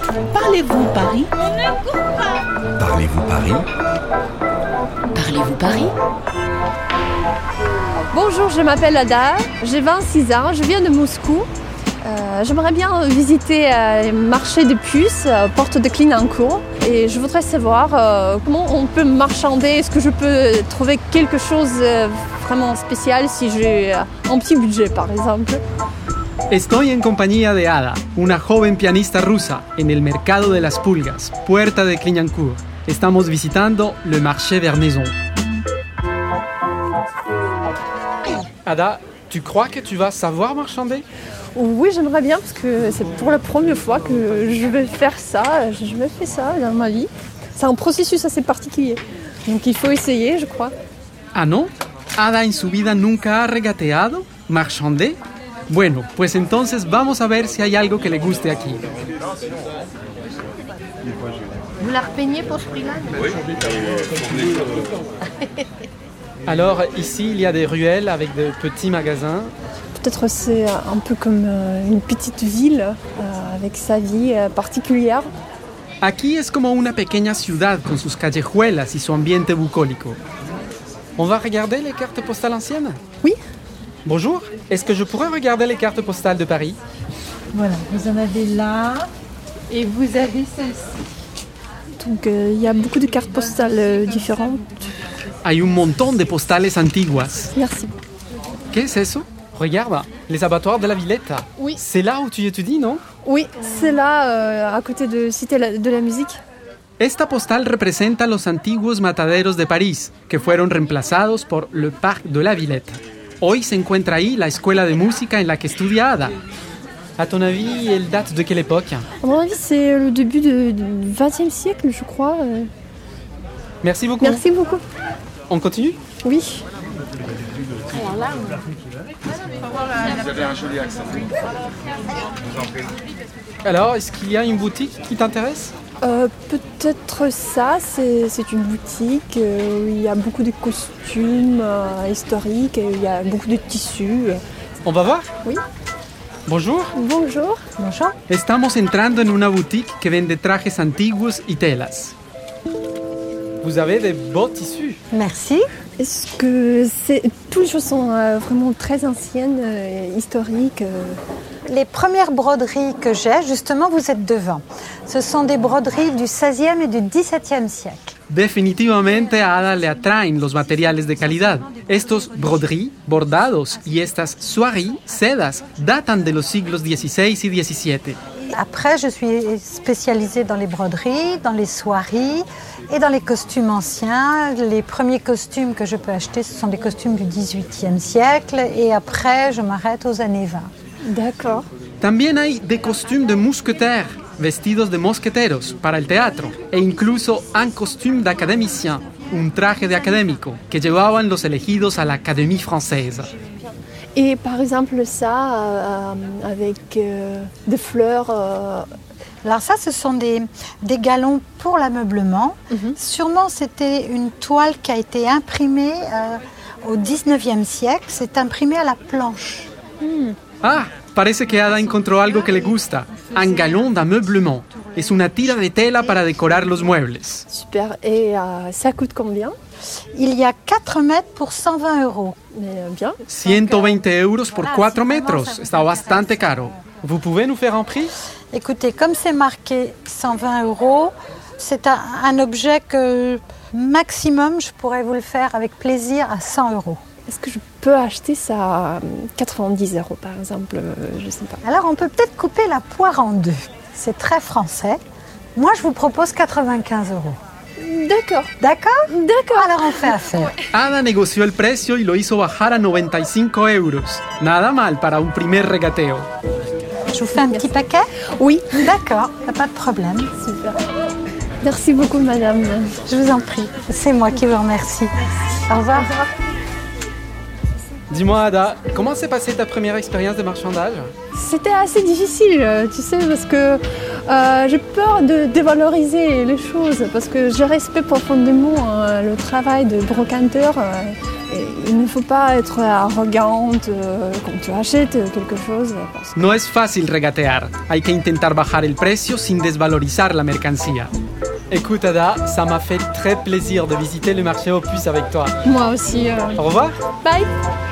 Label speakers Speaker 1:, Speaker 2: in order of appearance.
Speaker 1: Parlez-vous Paris?
Speaker 2: Parlez-vous Paris?
Speaker 1: Parlez-vous Paris?
Speaker 3: Bonjour, je m'appelle Ada, j'ai 26 ans, je viens de Moscou. J'aimerais bien visiter le marché de puces, porte de Clignancourt. Et je voudrais savoir comment on peut marchander. Est-ce que je peux trouver quelque chose vraiment spécial si j'ai un petit budget, par exemple?
Speaker 4: Estoy en compañía de Ada, una joven pianista rusa, en el mercado de las pulgas, puerta de Clignancourt. Estamos visitando le marché Vernaison. Ada, tu crois que tu vas savoir marchander?
Speaker 3: Oui, j'aimerais bien parce que c'est pour la première fois que je vais faire ça. J'ai jamais fait ça dans ma vie. C'est un processus assez particulier. Donc il faut essayer, je crois.
Speaker 4: ¿Ah, no? ¿Ada en su vida nunca ha regateado? ¿Marchandé? Bueno, pues entonces vamos a ver si hay algo que le guste aquí.
Speaker 3: Vous la repeignez pour ce prix-là?
Speaker 5: Oui.
Speaker 4: Alors, ici, il y a des ruelles avec de petits magasins.
Speaker 3: Peut-être c'est un peu comme une petite ville avec sa vie particulière.
Speaker 4: Aquí es como una pequeña ciudad con sus callejuelas y su ambiente bucólico. On va regarder les cartes postales anciennes?
Speaker 3: Oui.
Speaker 4: Bonjour, est-ce que je pourrais regarder les cartes postales de Paris?
Speaker 6: Voilà, vous en avez là et vous avez celle-ci.
Speaker 3: Donc il y a beaucoup de cartes postales différentes.
Speaker 4: Hay un montón de postales antiguas.
Speaker 3: Merci.
Speaker 4: ¿Qué es eso? Regarde, les abattoirs de la Villette.
Speaker 3: Oui.
Speaker 4: C'est là où tu étudies, non?
Speaker 3: Oui, c'est là, à côté de Cité de la Musique.
Speaker 4: Esta postal representa los antiguos mataderos de París, que fueron reemplazados por le Parc de la Villette. Hoy se encuentra ahí la escuela de música en la que estudia Ada. À ton avis, elle date de quelle époque?
Speaker 3: À mon avis, c'est le début du XXe siècle, je crois.
Speaker 4: Merci beaucoup.
Speaker 3: Merci beaucoup.
Speaker 4: On continue?
Speaker 3: Oui.
Speaker 5: Vous avez un joli accent. Je vous en prie.
Speaker 4: Alors, est-ce qu'il y a une boutique qui t'intéresse?
Speaker 3: Peut-être ça, c'est une boutique où il y a beaucoup de costumes historiques, et il y a beaucoup de tissus.
Speaker 4: On va voir?
Speaker 3: Oui.
Speaker 4: Bonjour.
Speaker 3: Bonjour.
Speaker 6: Bonjour.
Speaker 4: Estamos entrando en una boutique que vende trajes antiguos y telas. Vous avez des beaux tissus.
Speaker 6: Merci.
Speaker 3: Est-ce que toutes les choses sont vraiment très anciennes, historiques?
Speaker 6: Les premières broderies que j'ai, justement, vous êtes devant. Ce sont des broderies du XVIe et du XVIIe siècle.
Speaker 4: Definitivamente a Ada le atraen los materiales de calidad. Estos broderies, bordados y estas soieries, sedas, datan de los siglos XVI y XVII.
Speaker 6: Après, je suis spécialisée dans les broderies, dans les soieries et dans les costumes anciens. Les premiers costumes que je peux acheter, ce sont des costumes du XVIIIe siècle. Et après, je m'arrête aux années 20.
Speaker 3: D'accord.
Speaker 4: También hay de costumes de mousquetaires, vestidos de mosqueteros para el teatro, e incluso un costume d'académicien, un traje de académico, que llevaban los elegidos a la Académie française.
Speaker 3: Et par exemple ça, avec des fleurs...
Speaker 6: Alors ça, ce sont des galons pour l'ameublement. Sûrement, c'était une toile qui a été imprimée au XIXe siècle. C'est imprimé à la planche.
Speaker 4: Ah, parece que Ada encontró algo que le gusta. Un galon d'ameublement. Es una tira de tela para decorar los muebles.
Speaker 3: Super. Et ça coûte combien?
Speaker 6: Il y a 4 mètres pour 120 €.
Speaker 3: Mais bien.
Speaker 4: 120 euros por 4 metros. Está bastante caro. Vous pouvez nous faire un prix?
Speaker 6: Écoutez, comme c'est marqué 120 €, c'est un objet que maximum, je pourrais vous le faire avec plaisir à 100 €.
Speaker 3: Est-ce que je peux acheter ça à 90 € par exemple? Je ne sais pas.
Speaker 6: Alors on peut peut-être couper la poire en deux. C'est très français. Moi, je vous propose 95 €.
Speaker 3: D'accord.
Speaker 6: D'accord?
Speaker 3: D'accord.
Speaker 6: Alors on fait affaire.
Speaker 4: Ada negoció el precio y lo hizo bajar a 95 euros. Nada mal para un primer regateo.
Speaker 6: Je vous fais un petit paquet?
Speaker 3: Oui.
Speaker 6: D'accord, pas de problème.
Speaker 3: Super. Merci beaucoup, madame.
Speaker 6: Je vous en prie. C'est moi qui vous remercie. Au revoir.
Speaker 4: Dis-moi, Ada, comment s'est passée ta première expérience de marchandage?
Speaker 3: C'était assez difficile, tu sais, parce que j'ai peur de dévaloriser les choses, parce que je respecte profondément le travail de brocanteur. Et il ne faut pas être arrogante quand tu achètes quelque chose. Parce que...
Speaker 4: No es fácil regatear. Hay que intentar bajar el precio sin desvalorizar la mercancía. Écoute Ada, ça m'a fait très plaisir de visiter le marché aux puces avec toi.
Speaker 3: Moi aussi.
Speaker 4: Au revoir.
Speaker 3: Bye.